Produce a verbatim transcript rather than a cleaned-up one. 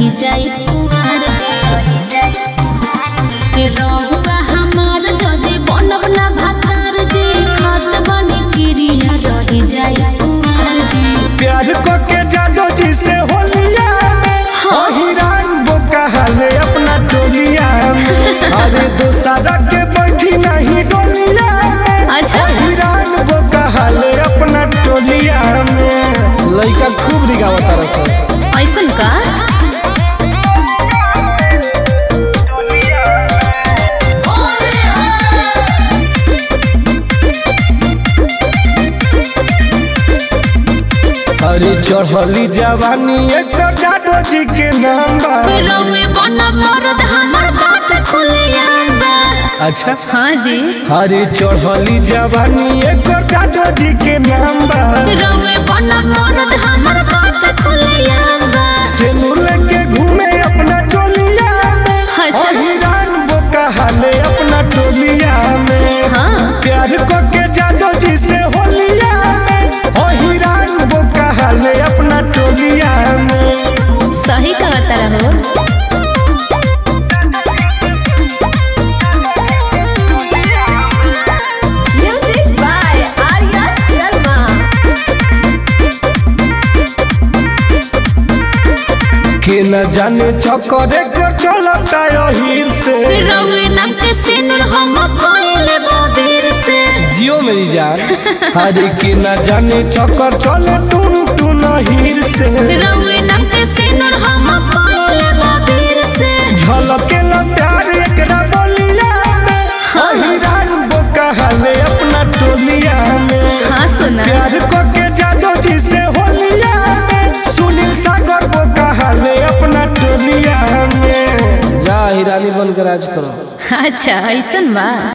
रही जाई कुंवर जी रहुआ हमार जदी बनब ना भातार जी खत बनी क्रिया रही जाई कुंवर जी प्यार को के जादो जी से होलिया में हिरान बोका हाले अपना टोलिया में अरे दोसारा के बैठी नहीं डोलिया में अच्छा हिरान बोका हाले अपना टोलिया में लइका खूब रिगावता रसो ऐसन का अरे चढ़ली जवानी एक जादो जी के नाम बा रउए बना मरद हमर बात खुलियान बा अच्छा हां जी अरे चढ़ली जवानी एक जादो जी के नाम बा रउए बना मरद हमर बात खुलियान बा सेनुर लेके घूमे अपना टोलिया में अच्छा हिरान बोका हाले अपना टोलिया में हां प्यार को के जादो जी से होलिया में ओ हिरान बोका हाले अपना टोलिया में सही कहता रहो म्यूजिक बाय आर्या शर्मा के न जाने चक्कर कर चलता हीर से रउए नाम के सिनुर हम कोइले बाबेर से जियो मेरी जान अरे के न जाने चक्कर चले टून टून हीर से रउए नाम के सिनुर हम कोइले बाबेर से झलके न प्यार एकरा बोलिया में हिरान बोका हाले अपना टोलिया में हां सुना प्यार को के जादो जी से होलिया में सुनील सागर बोका हाले अपना टोलिया में जा हिरानी बनकर राज करो अच्छा ऐसन बा।